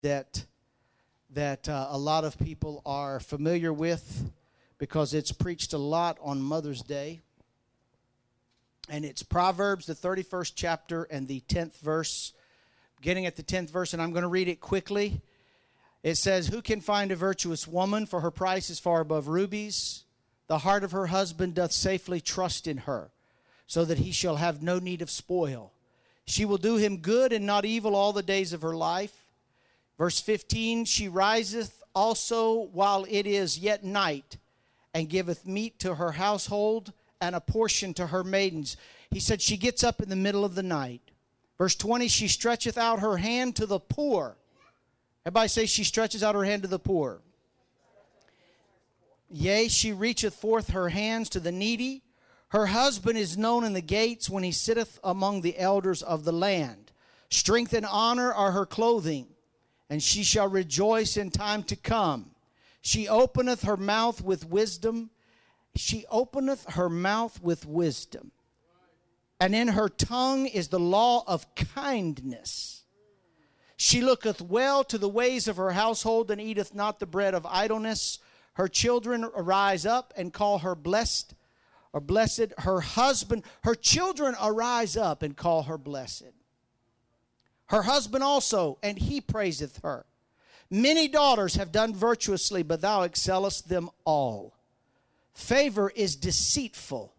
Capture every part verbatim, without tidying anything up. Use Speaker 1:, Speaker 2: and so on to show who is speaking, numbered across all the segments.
Speaker 1: that that uh, a lot of people are familiar with because it's preached a lot on Mother's Day. And it's Proverbs, the thirty-first chapter and the tenth verse, beginning at the tenth verse, and I'm going to read it quickly. It says, "Who can find a virtuous woman? For her price is far above rubies. The heart of her husband doth safely trust in her, so that he shall have no need of spoil. She will do him good and not evil all the days of her life." Verse fifteen, "She riseth also while it is yet night, and giveth meat to her household, and a portion to her maidens." He said she gets up in the middle of the night. Verse twenty, "She stretcheth out her hand to the poor." Everybody say, she stretches out her hand to the poor. "Yea, she reacheth forth her hands to the needy. Her husband is known in the gates when he sitteth among the elders of the land. Strength and honor are her clothing, and she shall rejoice in time to come. She openeth her mouth with wisdom. She openeth her mouth with wisdom. And in her tongue is the law of kindness. She looketh well to the ways of her household, and eateth not the bread of idleness. Her children arise up and call her blessed, or blessed. Her husband, her children arise up and call her blessed. Her husband also, and he praiseth her. Many daughters have done virtuously, but thou excellest them all. Favor is deceitful."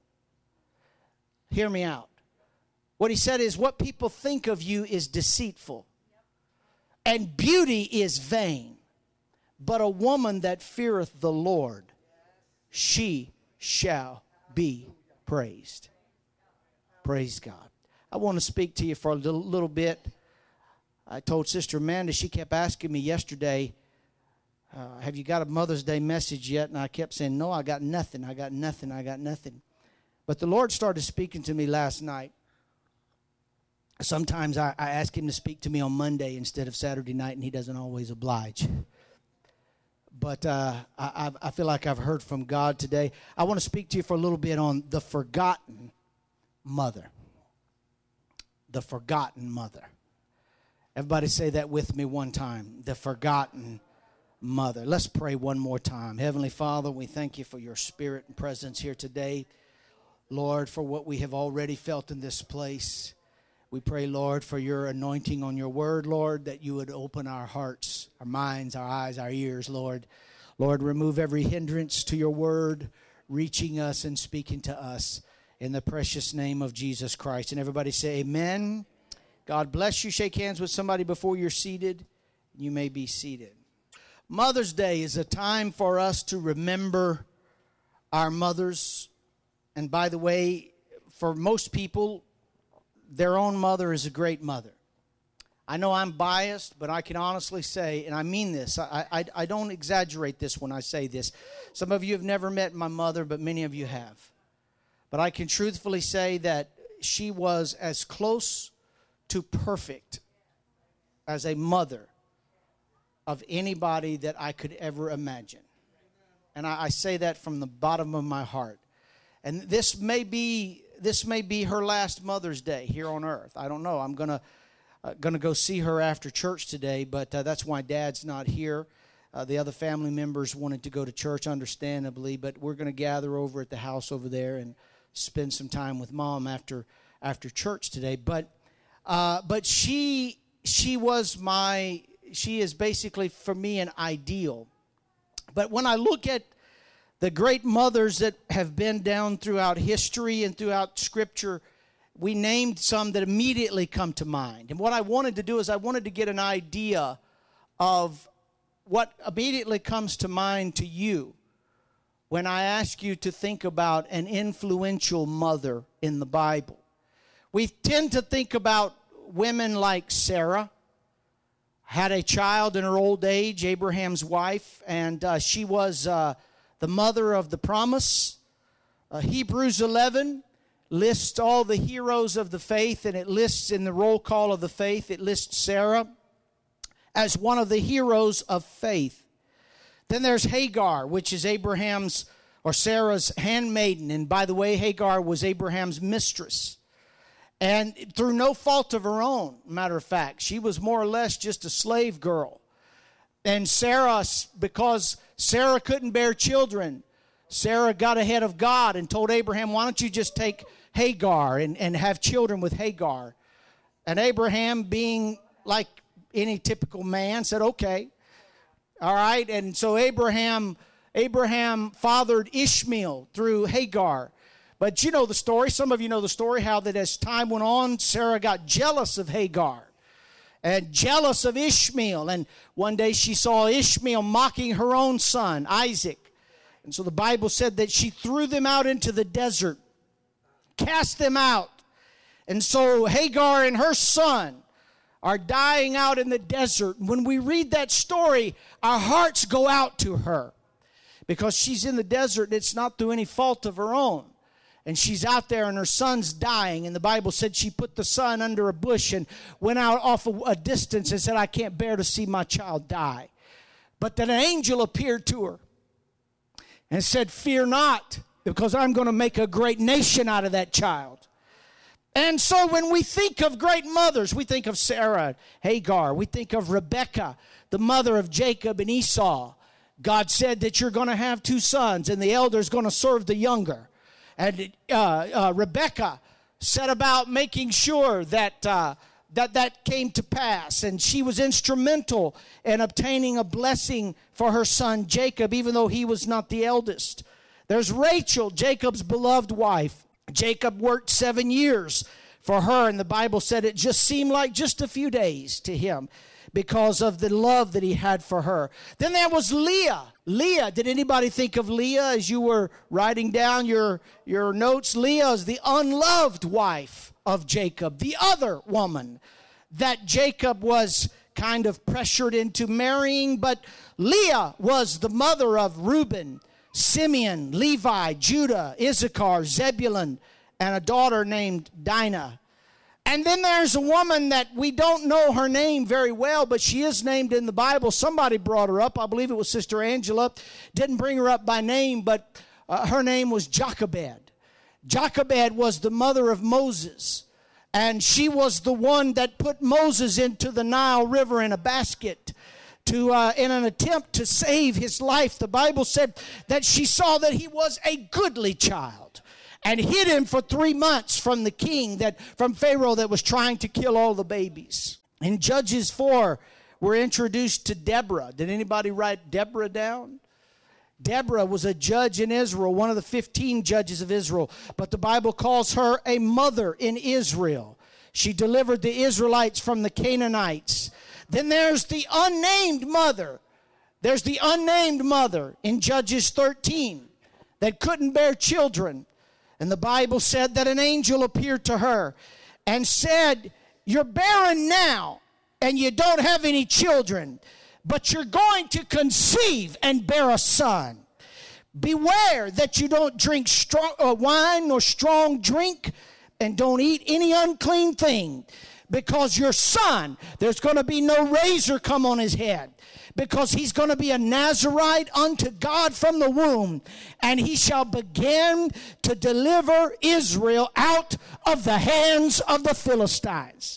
Speaker 1: Hear me out. What he said is, what people think of you is deceitful. And beauty is vain. But a woman that feareth the Lord, she shall be praised. Praise God. I want to speak to you for a little, little bit. I told Sister Amanda, she kept asking me yesterday, uh, have you got a Mother's Day message yet? And I kept saying, no, I got nothing, I got nothing, I got nothing. But the Lord started speaking to me last night. Sometimes I, I ask him to speak to me on Monday instead of Saturday night, and he doesn't always oblige. But uh, I, I feel like I've heard from God today. I want to speak to you for a little bit on the forgotten mother. The forgotten mother. Everybody say that with me one time. The forgotten mother. Let's pray one more time. Heavenly Father, we thank you for your spirit and presence here today. Lord, for what we have already felt in this place. We pray, Lord, for your anointing on your word, Lord, that you would open our hearts, our minds, our eyes, our ears, Lord. Lord, remove every hindrance to your word, reaching us and speaking to us in the precious name of Jesus Christ. And everybody say amen. God bless you. Shake hands with somebody before you're seated. You may be seated. Mother's Day is a time for us to remember our mothers. And by the way, for most people, their own mother is a great mother. I know I'm biased, but I can honestly say, and I mean this, I, I, I don't exaggerate this when I say this. Some of you have never met my mother, but many of you have. But I can truthfully say that she was as close to perfect as a mother of anybody that I could ever imagine. And I, I say that from the bottom of my heart. And this may be this may be her last Mother's Day here on earth. I don't know. I'm gonna uh, gonna go see her after church today, but uh, that's why Dad's not here. Uh, the other family members wanted to go to church, understandably, but we're gonna gather over at the house over there and spend some time with Mom after after church today. But uh, but she she was my she is basically for me an ideal. But when I look at the great mothers that have been down throughout history and throughout Scripture, we named some that immediately come to mind. And what I wanted to do is I wanted to get an idea of what immediately comes to mind to you when I ask you to think about an influential mother in the Bible. We tend to think about women like Sarah, had a child in her old age, Abraham's wife, and uh, she was Uh, the mother of the promise. Uh, Hebrews eleven lists all the heroes of the faith, and it lists in the roll call of the faith, it lists Sarah as one of the heroes of faith. Then there's Hagar, which is Abraham's or Sarah's handmaiden. And by the way, Hagar was Abraham's mistress. And through no fault of her own, matter of fact, she was more or less just a slave girl And Sarah, because Sarah couldn't bear children, Sarah got ahead of God and told Abraham, why don't you just take Hagar and, and have children with Hagar? And Abraham, being like any typical man, said, okay. All right. And so Abraham, Abraham fathered Ishmael through Hagar. But you know the story. Some of you know the story, how that as time went on, Sarah got jealous of Hagar and jealous of Ishmael. And one day she saw Ishmael mocking her own son, Isaac. And so the Bible said that she threw them out into the desert, cast them out. And so Hagar and her son are dying out in the desert. When we read that story, our hearts go out to her because she's in the desert. It's not through any fault of her own. And she's out there and her son's dying. And the Bible said she put the son under a bush and went out off a, a distance and said, I can't bear to see my child die. But then an angel appeared to her and said, fear not, because I'm going to make a great nation out of that child. And so when we think of great mothers, we think of Sarah, Hagar. We think of Rebekah, the mother of Jacob and Esau. God said that you're going to have two sons, and the elder is going to serve the younger. And uh, uh, Rebekah set about making sure that, uh, that that came to pass. And she was instrumental in obtaining a blessing for her son Jacob, even though he was not the eldest. There's Rachel, Jacob's beloved wife. Jacob worked seven years for her, and the Bible said it just seemed like just a few days to him because of the love that he had for her. Then there was Leah. Leah, did anybody think of Leah as you were writing down your, your notes? Leah is the unloved wife of Jacob, the other woman that Jacob was kind of pressured into marrying. But Leah was the mother of Reuben, Simeon, Levi, Judah, Issachar, Zebulun, and a daughter named Dinah. And then there's a woman that we don't know her name very well, but she is named in the Bible. Somebody brought her up. I believe it was Sister Angela. Didn't bring her up by name, but uh, her name was Jochebed. Jochebed was the mother of Moses, and she was the one that put Moses into the Nile River in a basket to uh, in an attempt to save his life. The Bible said that she saw that he was a goodly child and hid him for three months from the king, that from Pharaoh, that was trying to kill all the babies. In Judges four, we're introduced to Deborah. Did anybody write Deborah down? Deborah was a judge in Israel, one of the fifteen judges of Israel, but the Bible calls her a mother in Israel. She delivered the Israelites from the Canaanites. Then there's the unnamed mother. There's the unnamed mother in Judges thirteen that couldn't bear children. And the Bible said that an angel appeared to her and said, you're barren now and you don't have any children, but you're going to conceive and bear a son. Beware that you don't drink strong uh, wine nor strong drink, and don't eat any unclean thing, because your son, there's going to be no razor come on his head, because he's going to be a Nazirite unto God from the womb, and he shall begin to deliver Israel out of the hands of the Philistines.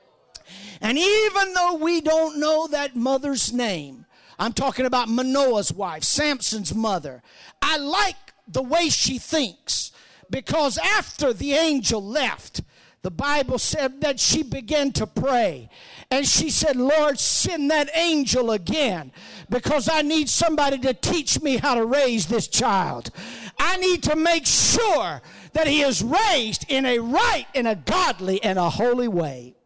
Speaker 1: And even though we don't know that mother's name, I'm talking about Manoah's wife, Samson's mother, I like the way she thinks, because after the angel left, the Bible said that she began to pray. And she said, Lord, send that angel again, because I need somebody to teach me how to raise this child. I need to make sure that he is raised in a right, in a godly, and a holy way.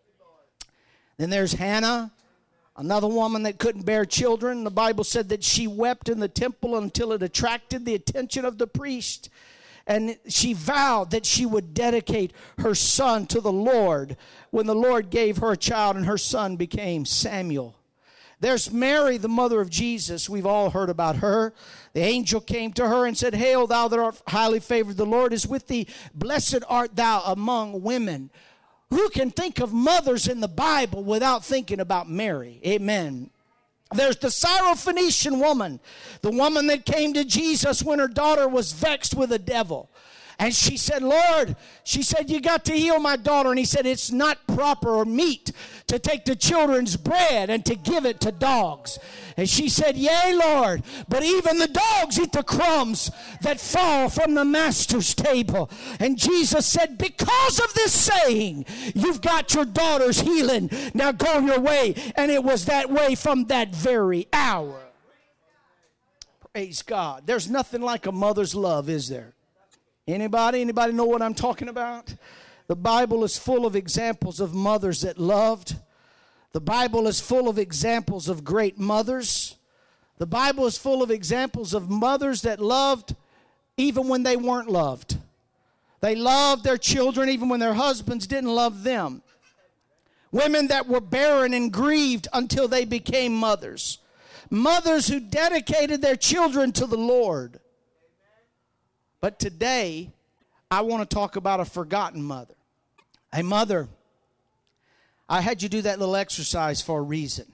Speaker 1: Then there's Hannah, another woman that couldn't bear children. The Bible said that she wept in the temple until it attracted the attention of the priest. And she vowed that she would dedicate her son to the Lord when the Lord gave her a child, and her son became Samuel. There's Mary, the mother of Jesus. We've all heard about her. The angel came to her and said, Hail, thou that art highly favored, the Lord is with thee. Blessed art thou among women. Who can think of mothers in the Bible without thinking about Mary? Amen. There's the Syrophoenician woman, the woman that came to Jesus when her daughter was vexed with a devil. And she said, Lord, she said, you got to heal my daughter. And he said, it's not proper or meet to take the children's bread and to give it to dogs. And she said, yea, Lord, but even the dogs eat the crumbs that fall from the master's table. And Jesus said, because of this saying, you've got your daughter's healing. Now go your way. And it was that way from that very hour. Praise God. There's nothing like a mother's love, is there? Anybody? Anybody know what I'm talking about? The Bible is full of examples of mothers that loved. The Bible is full of examples of great mothers. The Bible is full of examples of mothers that loved even when they weren't loved. They loved their children even when their husbands didn't love them. Women that were barren and grieved until they became mothers. Mothers who dedicated their children to the Lord. But today, I want to talk about a forgotten mother. A mother, I had you do that little exercise for a reason.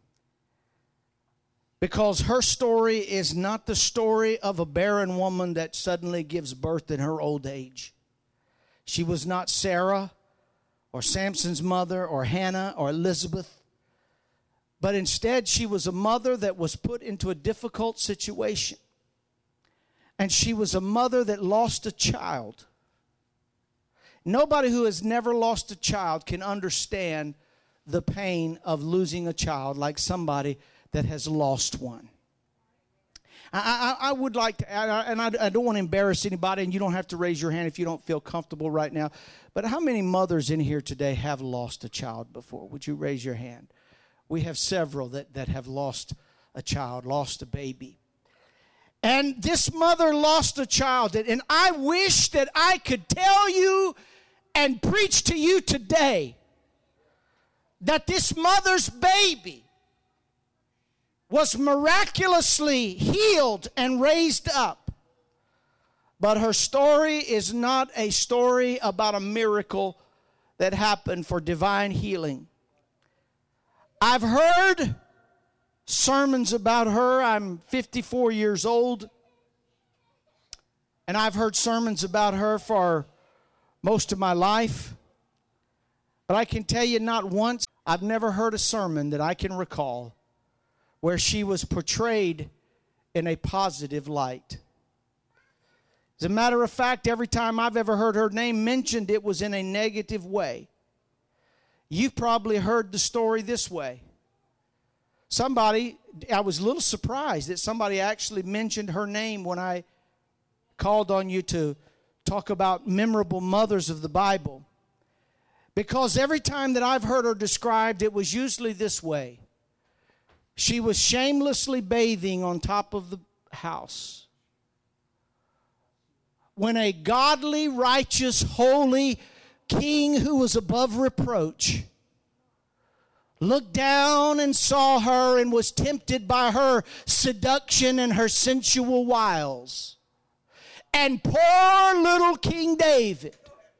Speaker 1: Because her story is not the story of a barren woman that suddenly gives birth in her old age. She was not Sarah or Samson's mother or Hannah or Elizabeth. But instead, she was a mother that was put into a difficult situation. And she was a mother that lost a child. Nobody who has never lost a child can understand the pain of losing a child like somebody that has lost one. I, I, I would like to, and I, I don't want to embarrass anybody, and you don't have to raise your hand if you don't feel comfortable right now. But how many mothers in here today have lost a child before? Would you raise your hand? We have several that, that have lost a child, lost a baby. And this mother lost a child. And I wish that I could tell you and preach to you today that this mother's baby was miraculously healed and raised up. But her story is not a story about a miracle that happened for divine healing. I've heard sermons about her. I'm fifty-four years old. And I've heard sermons about her for most of my life. But I can tell you not once, I've never heard a sermon that I can recall where she was portrayed in a positive light. As a matter of fact, every time I've ever heard her name mentioned, it was in a negative way. You've probably heard the story this way. Somebody, I was a little surprised that somebody actually mentioned her name when I called on you to talk about memorable mothers of the Bible. Because every time that I've heard her described, it was usually this way. She was shamelessly bathing on top of the house when a godly, righteous, holy king who was above reproach looked down and saw her and was tempted by her seduction and her sensual wiles. And poor little King David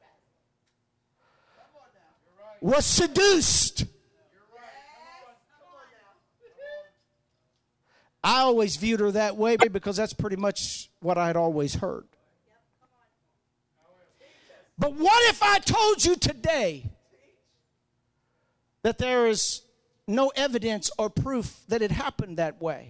Speaker 1: was seduced. I always viewed her that way because that's pretty much what I had always heard. But what if I told you today that there is no evidence or proof that it happened that way?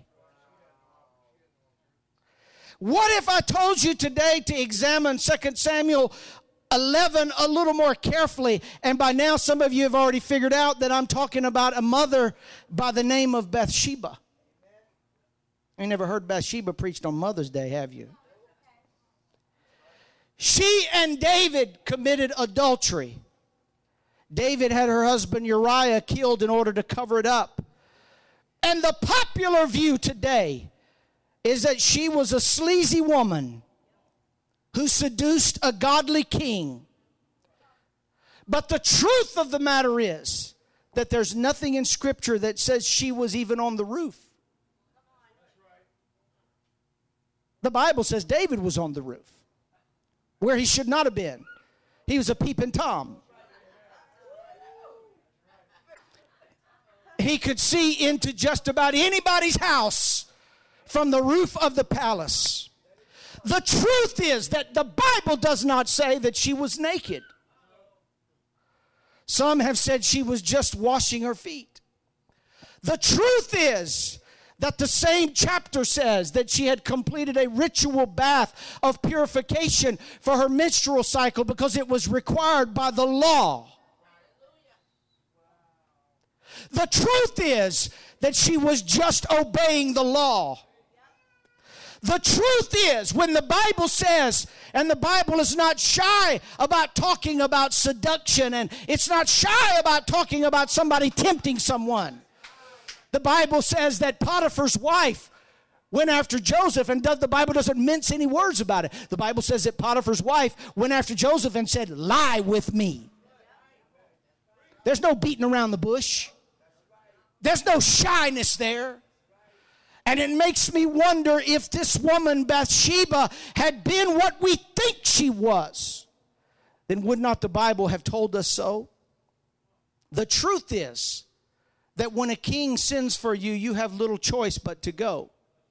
Speaker 1: What if I told you today to examine Second Samuel eleven a little more carefully? And by now some of you have already figured out that I'm talking about a mother by the name of Bathsheba. You never heard Bathsheba preached on Mother's Day, have you? She and David committed adultery. David had her husband Uriah killed in order to cover it up. And the popular view today is that she was a sleazy woman who seduced a godly king. But the truth of the matter is that there's nothing in Scripture that says she was even on the roof. The Bible says David was on the roof, where he should not have been. He was a peeping Tom. He could see into just about anybody's house from the roof of the palace. The truth is that the Bible does not say that she was naked. Some have said she was just washing her feet. The truth is that the same chapter says that she had completed a ritual bath of purification for her menstrual cycle because it was required by the law. The truth is that she was just obeying the law. The truth is, when the Bible says, and the Bible is not shy about talking about seduction, and it's not shy about talking about somebody tempting someone. The Bible says that Potiphar's wife went after Joseph, and the Bible doesn't mince any words about it. The Bible says that Potiphar's wife went after Joseph and said, lie with me. There's no beating around the bush. There's no shyness there. And it makes me wonder if this woman, Bathsheba, had been what we think she was, then would not the Bible have told us so? The truth is that when a king sends for you, you have little choice but to go.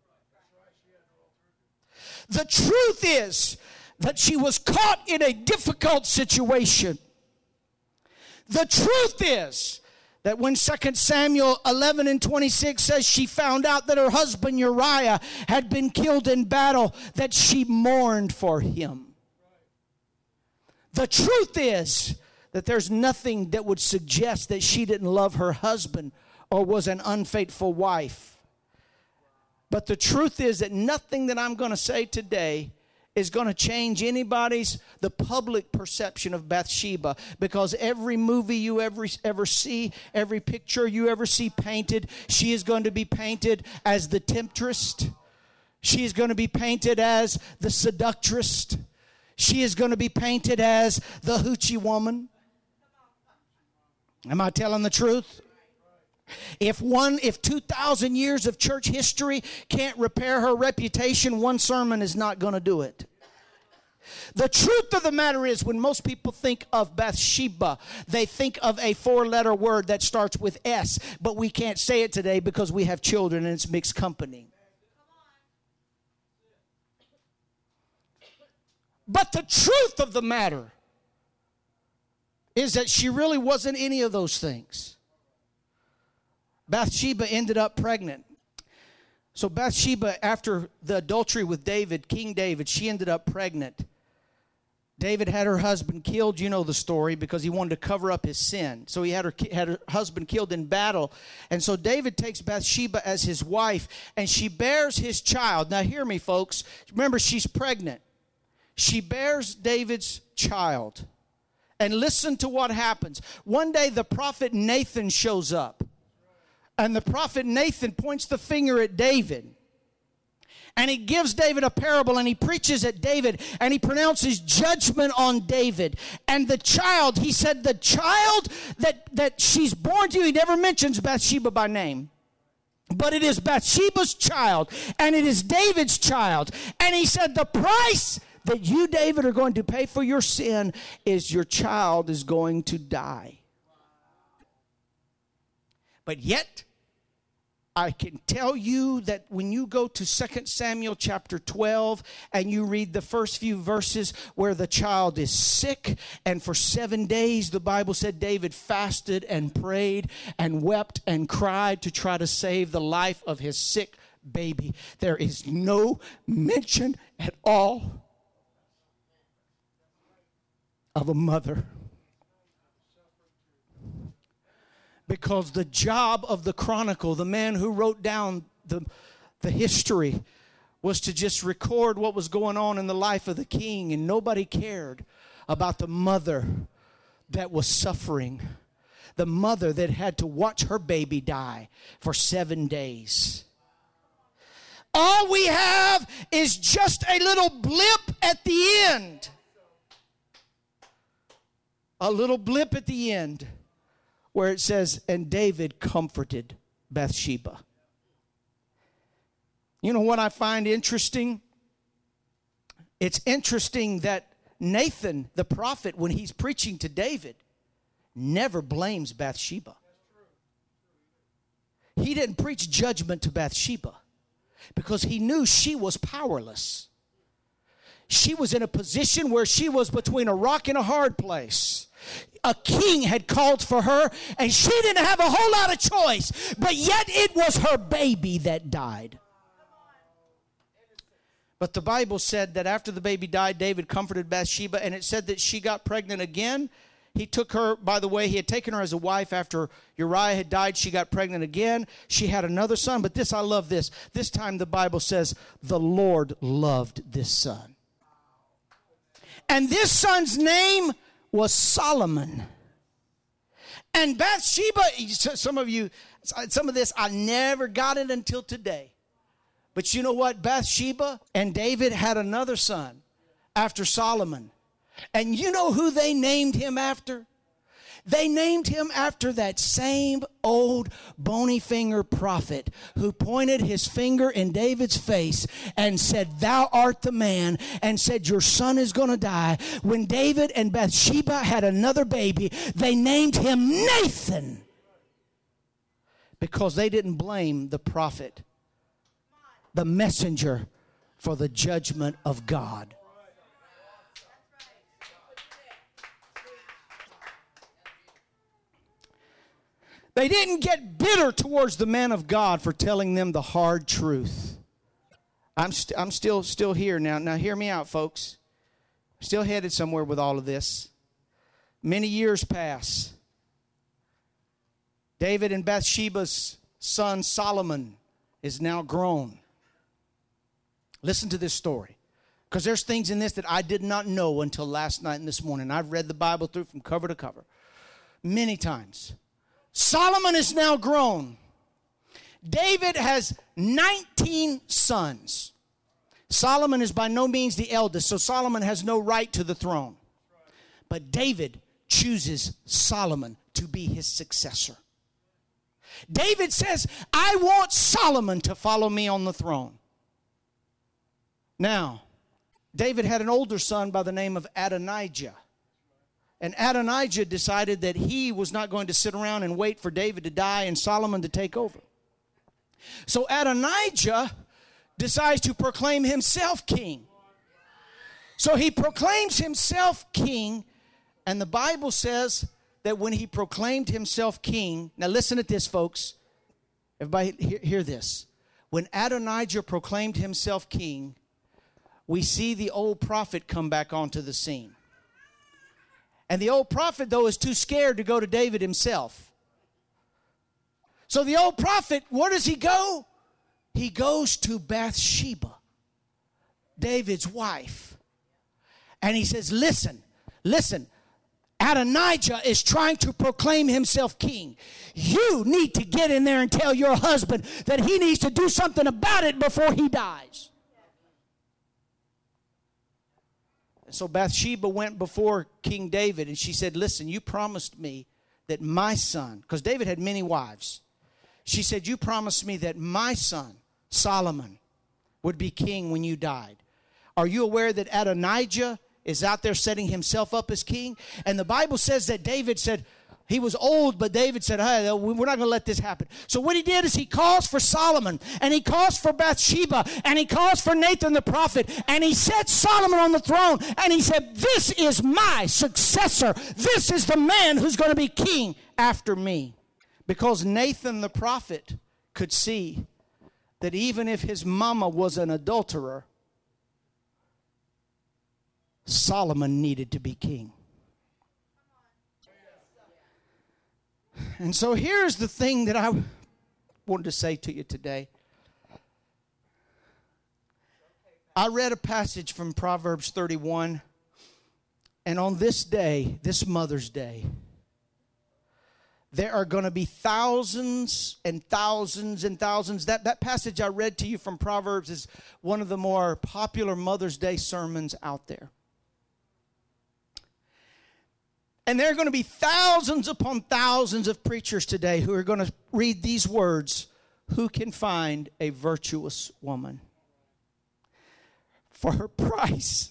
Speaker 1: The truth is that she was caught in a difficult situation. The truth is that when Second Samuel eleven and twenty-six says she found out that her husband Uriah had been killed in battle, that she mourned for him. The truth is that there's nothing that would suggest that she didn't love her husband or was an unfaithful wife. But the truth is that nothing that I'm going to say today is going to change anybody's, the public perception of Bathsheba, because every movie you ever, ever see, every picture you ever see painted, she is going to be painted as the temptress. She is going to be painted as the seductress. She is going to be painted as the hoochie woman. Am I telling the truth? If one, if two thousand years of church history can't repair her reputation, one sermon is not going to do it. The truth of the matter is, when most people think of Bathsheba, they think of a four-letter word that starts with S, but we can't say it today because we have children and it's mixed company. But the truth of the matter is that she really wasn't any of those things. Bathsheba ended up pregnant. So Bathsheba, after the adultery with David, King David, she ended up pregnant. David had her husband killed. You know the story, because he wanted to cover up his sin. So he had her, had her husband killed in battle. And so David takes Bathsheba as his wife, and she bears his child. Now hear me, folks. Remember, she's pregnant. She bears David's child. And listen to what happens. One day the prophet Nathan shows up. And the prophet Nathan points the finger at David. And he gives David a parable, and he preaches at David, and he pronounces judgment on David. And the child, he said, the child that, that she's born to, he never mentions Bathsheba by name. But it is Bathsheba's child, and it is David's child. And he said, the price that you, David, are going to pay for your sin is your child is going to die. But yet, I can tell you that when you go to Second Samuel chapter twelve and you read the first few verses where the child is sick, and for seven days the Bible said David fasted and prayed and wept and cried to try to save the life of his sick baby. There is no mention at all of a mother. Because the job of the chronicle, the man who wrote down the, the history, was to just record what was going on in the life of the king. And nobody cared about the mother that was suffering. The mother that had to watch her baby die for seven days. All we have is just a little blip at the end. A little blip at the end, where it says, and David comforted Bathsheba. You know what I find interesting? It's interesting that Nathan, the prophet, when he's preaching to David, never blames Bathsheba. He didn't preach judgment to Bathsheba because he knew she was powerless. she was in a position where she was between a rock and a hard place. A king had called for her, and she didn't have a whole lot of choice, but yet it was her baby that died. But the Bible said that after the baby died, David comforted Bathsheba, and it said that she got pregnant again. He took her, by the way, he had taken her as a wife after Uriah had died. She got pregnant again. She had another son, but this, I love this. This time the Bible says, the Lord loved this son. And this son's name was Solomon. And Bathsheba, some of you, some of this, I never got it until today. But you know what? Bathsheba and David had another son after Solomon. And you know who they named him after? They named him after that same old bony finger prophet who pointed his finger in David's face and said, thou art the man, and said, your son is going to die. When David and Bathsheba had another baby, they named him Nathan because they didn't blame the prophet, the messenger, for the judgment of God. They didn't get bitter towards the man of God for telling them the hard truth. I'm, st- I'm still, still here now. Now hear me out, folks. Still headed somewhere with all of this. Many years pass. David and Bathsheba's son Solomon is now grown. Listen to this story, because there's things in this that I did not know until last night and this morning. I've read the Bible through from cover to cover many times. Solomon is now grown. David has nineteen sons. Solomon is by no means the eldest, so Solomon has no right to the throne. But David chooses Solomon to be his successor. David says, I want Solomon to follow me on the throne. Now, David had an older son by the name of Adonijah. And Adonijah decided that he was not going to sit around and wait for David to die and Solomon to take over. So Adonijah decides to proclaim himself king. So he proclaims himself king, and the Bible says that when he proclaimed himself king, now listen to this, folks. Everybody hear, hear this. When Adonijah proclaimed himself king, we see the old prophet come back onto the scene. And the old prophet, though, is too scared to go to David himself. So the old prophet, where does he go? He goes to Bathsheba, David's wife. And he says, listen, listen, Adonijah is trying to proclaim himself king. You need to get in there and tell your husband that he needs to do something about it before he dies. So Bathsheba went before King David, and she said, listen, you promised me that my son, because David had many wives. She said, you promised me that my son, Solomon, would be king when you died. Are you aware that Adonijah is out there setting himself up as king? And the Bible says that David said, he was old, but David said, hey, we're not going to let this happen. So what he did is he calls for Solomon, and he calls for Bathsheba, and he calls for Nathan the prophet, and he set Solomon on the throne, and he said, this is my successor. This is the man who's going to be king after me. Because Nathan the prophet could see that even if his mama was an adulterer, Solomon needed to be king. And so here's the thing that I wanted to say to you today. I read a passage from Proverbs thirty-one, and on this day, this Mother's Day, there are going to be thousands and thousands and thousands. That, that passage I read to you from Proverbs is one of the more popular Mother's Day sermons out there. And there are going to be thousands upon thousands of preachers today who are going to read these words, who can find a virtuous woman? For her price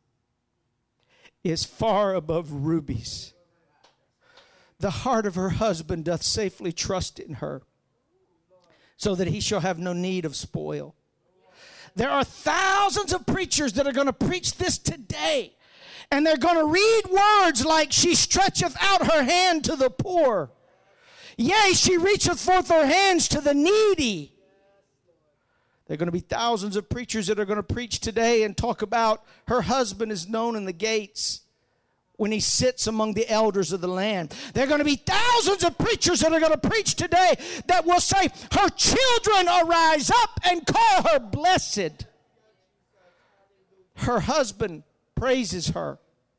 Speaker 1: is far above rubies. The heart of her husband doth safely trust in her, so that he shall have no need of spoil. There are thousands of preachers that are going to preach this today. And they're going to read words like, she stretcheth out her hand to the poor. Yea, she reacheth forth her hands to the needy. There are going to be thousands of preachers that are going to preach today and talk about her husband is known in the gates when he sits among the elders of the land. There are going to be thousands of preachers that are going to preach today that will say, her children arise up and call her blessed. Her husband praises her.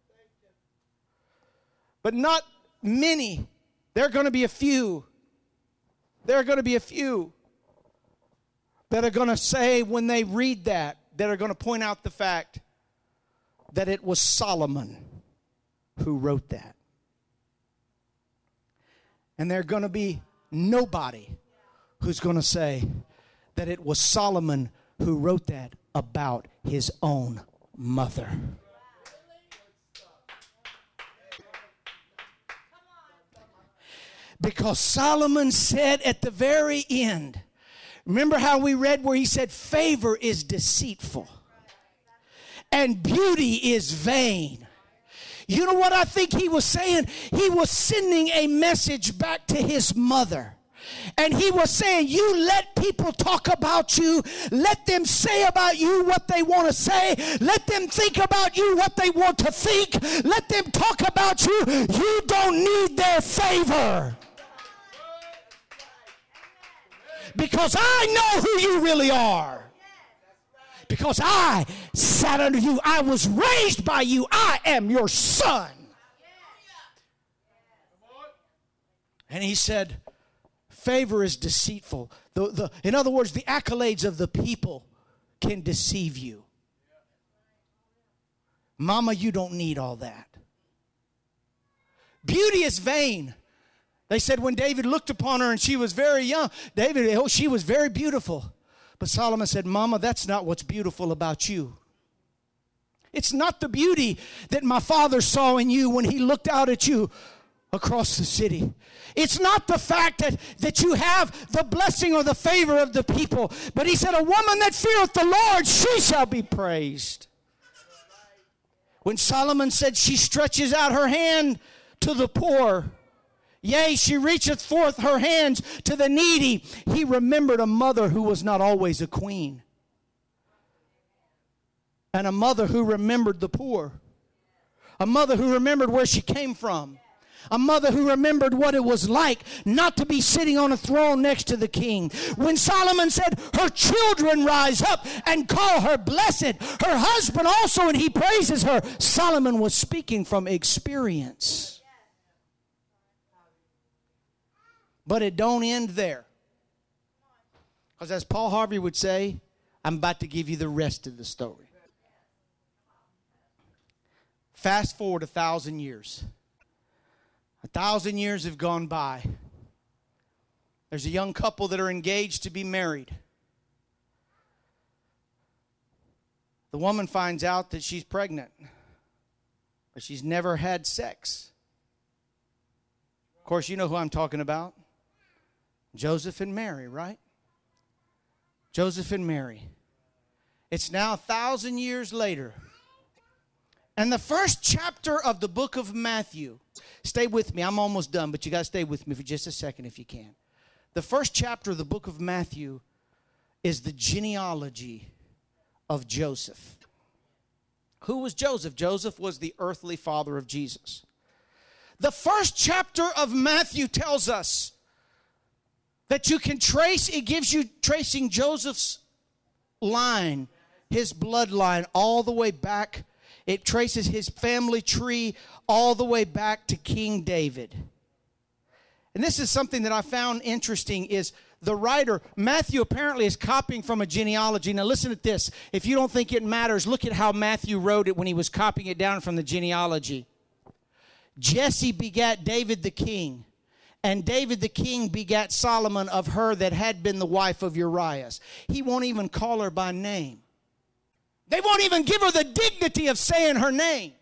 Speaker 1: But not many. There are going to be a few. There are going to be a few that are going to say when they read that, that are going to point out the fact that it was Solomon who wrote that. And there are going to be nobody who's going to say that it was Solomon who wrote that about his own mother. Because Solomon said at the very end, remember how we read where he said, favor is deceitful and beauty is vain. You know what I think he was saying? He was sending a message back to his mother. And he was saying, you let people talk about you. Let them say about you what they want to say. Let them think about you what they want to think. Let them talk about you. You don't need their favor. Because I know who you really are. Because I sat under you. I was raised by you. I am your son. And he said, favor is deceitful. The, the, in other words, the accolades of the people can deceive you. Mama, you don't need all that. Beauty is vain. They said when David looked upon her and she was very young, David, oh, she was very beautiful. But Solomon said, Mama, that's not what's beautiful about you. It's not the beauty that my father saw in you when he looked out at you across the city. It's not the fact that, that you have the blessing or the favor of the people. But he said, a woman that feareth the Lord, she shall be praised. When Solomon said she stretches out her hand to the poor, yea, she reacheth forth her hands to the needy, he remembered a mother who was not always a queen. And a mother who remembered the poor. A mother who remembered where she came from. A mother who remembered what it was like not to be sitting on a throne next to the king. When Solomon said, her children rise up and call her blessed. Her husband also, and he praises her. Solomon was speaking from experience. But it don't end there. Because as Paul Harvey would say, I'm about to give you the rest of the story. Fast forward a thousand years. A thousand years have gone by. There's a young couple that are engaged to be married. The woman finds out that she's pregnant, but she's never had sex. Of course, you know who I'm talking about. Joseph and Mary, right? Joseph and Mary. It's now a thousand years later. And the first chapter of the book of Matthew, stay with me, I'm almost done, but you got to stay with me for just a second if you can. The first chapter of the book of Matthew is the genealogy of Joseph. Who was Joseph? Joseph was the earthly father of Jesus. The first chapter of Matthew tells us that you can trace, it gives you tracing Joseph's line, his bloodline, all the way back. It traces his family tree all the way back to King David. And this is something that I found interesting is the writer, Matthew apparently is copying from a genealogy. Now listen to this. If you don't think it matters, look at how Matthew wrote it when he was copying it down from the genealogy. Jesse begat David the king, and David the king begat Solomon of her that had been the wife of Uriah. He won't even call her by name. They won't even give her the dignity of saying her name.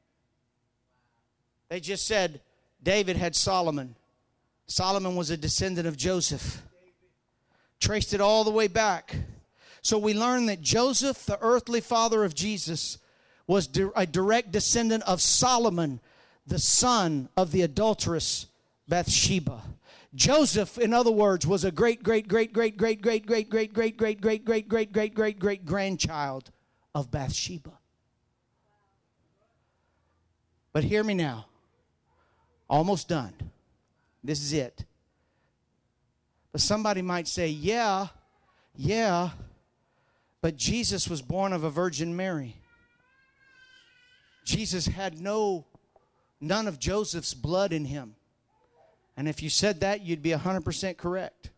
Speaker 1: They just said David had Solomon. Solomon was a descendant of Joseph. Traced it all the way back. So we learn that Joseph, the earthly father of Jesus, was a direct descendant of Solomon, the son of the adulteress Bathsheba. Joseph, in other words, was a great, great, great, great, great, great, great, great, great, great, great, great, great, great, great, great grandchild of Bathsheba. But hear me now. Almost done. This is it. But somebody might say, yeah, yeah, but Jesus was born of a Virgin Mary. Jesus had no, none of Joseph's blood in him. And if you said that, you'd be one hundred percent correct.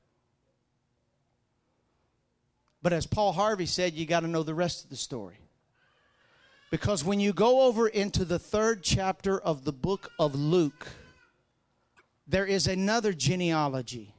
Speaker 1: But as Paul Harvey said, you got to know the rest of the story. Because when you go over into the third chapter of the book of Luke, there is another genealogy.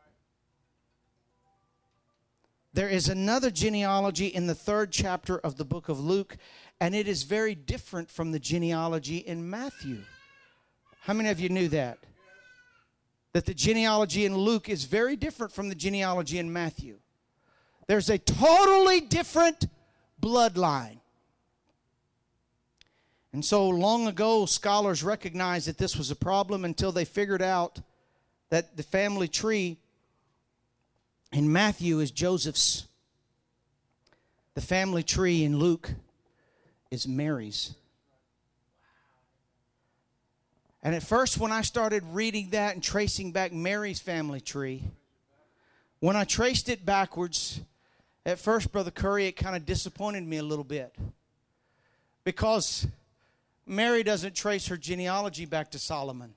Speaker 1: There is another genealogy in the third chapter of the book of Luke, and it is very different from the genealogy in Matthew. How many of you knew that? That the genealogy in Luke is very different from the genealogy in Matthew. There's a totally different bloodline. And so long ago, scholars recognized that this was a problem until they figured out that the family tree in Matthew is Joseph's. The family tree in Luke is Mary's. And at first, when I started reading that and tracing back Mary's family tree, when I traced it backwards, at first, Brother Curry, it kind of disappointed me a little bit. Because Mary doesn't trace her genealogy back to Solomon.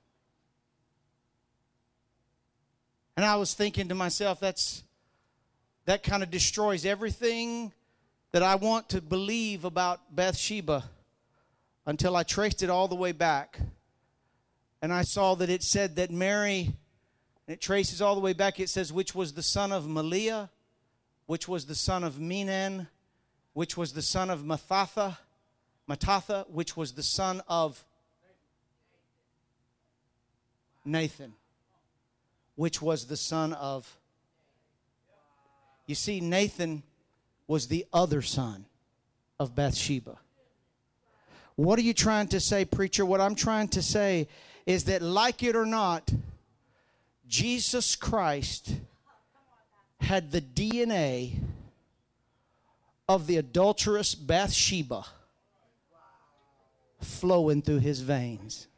Speaker 1: And I was thinking to myself, that's that kind of destroys everything that I want to believe about Bathsheba until I traced it all the way back. And I saw that it said that Mary, and it traces all the way back, it says, which was the son of Maliah, which was the son of Menan, which was the son of Mathatha, Mattatha, which was the son of Nathan, which was the son of... You see, Nathan was the other son of Bathsheba. What are you trying to say, preacher? What I'm trying to say is that, like it or not, Jesus Christ had the D N A of the adulterous Bathsheba flowing through his veins.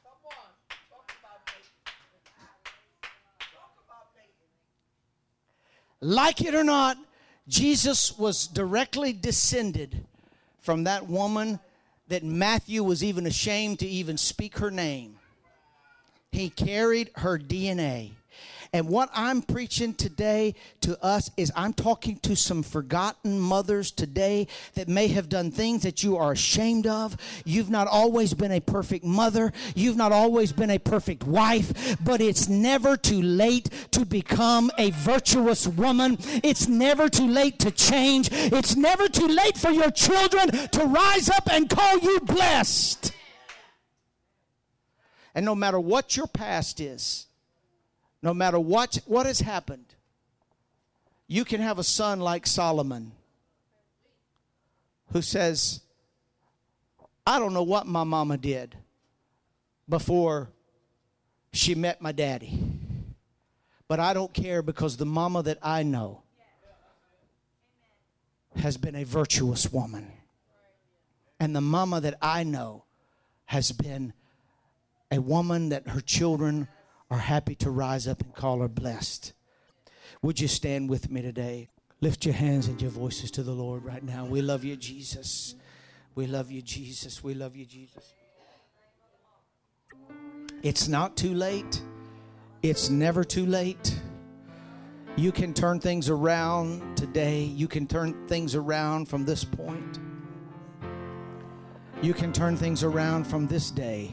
Speaker 1: Like it or not, Jesus was directly descended from that woman that Matthew was even ashamed to even speak her name. He carried her D N A. And what I'm preaching today to us is I'm talking to some forgotten mothers today that may have done things that you are ashamed of. You've not always been a perfect mother. You've not always been a perfect wife. But it's never too late to become a virtuous woman. It's never too late to change. It's never too late for your children to rise up and call you blessed. And no matter what your past is, no matter what, what has happened, you can have a son like Solomon who says, I don't know what my mama did before she met my daddy. But I don't care, because the mama that I know has been a virtuous woman. And the mama that I know has been a woman that her children are happy to rise up and call her blessed. Would you stand with me today? Lift your hands and your voices to the Lord right now. We love you, Jesus. We love you, Jesus. We love you, Jesus. It's not too late. It's never too late. You can turn things around today. You can turn things around from this point. You can turn things around from this day.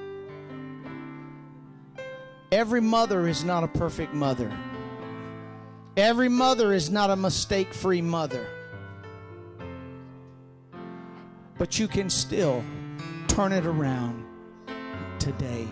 Speaker 1: Every mother is not a perfect mother. Every mother is not a mistake-free mother. But you can still turn it around today.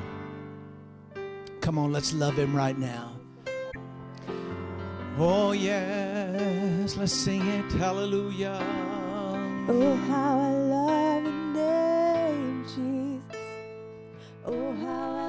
Speaker 1: Come on, let's love him right now. Oh, yes. Yes, let's sing it. Hallelujah.
Speaker 2: Oh, how I love your name, Jesus. Oh, how I